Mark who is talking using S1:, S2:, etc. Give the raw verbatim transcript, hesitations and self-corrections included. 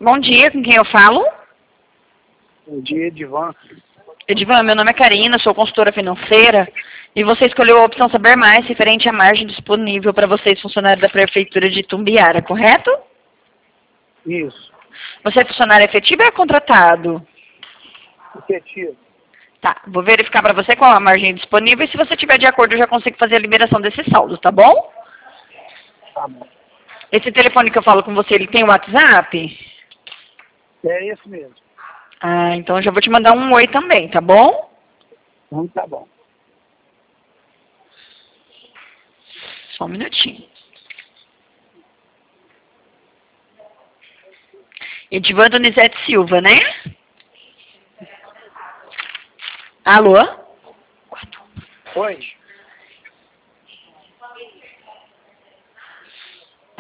S1: Bom dia, com quem eu falo?
S2: Bom dia, Edivan.
S1: Edivan, meu nome é Karina, sou consultora financeira e você escolheu a opção Saber Mais referente à margem disponível para vocês, funcionários da Prefeitura de Itumbiara, correto?
S2: Isso.
S1: Você é funcionário efetivo ou é contratado?
S2: Efetivo.
S1: Tá, vou verificar para você qual a margem disponível e se você tiver de acordo eu já consigo fazer a liberação desse saldo, tá bom?
S2: Tá bom.
S1: Esse telefone que eu falo com você, ele tem WhatsApp?
S2: É esse mesmo.
S1: Ah, então eu já vou te mandar um oi também, tá bom?
S2: Então tá bom.
S1: Só um minutinho. Edivan Donizete Silva, né? Alô?
S2: Oi.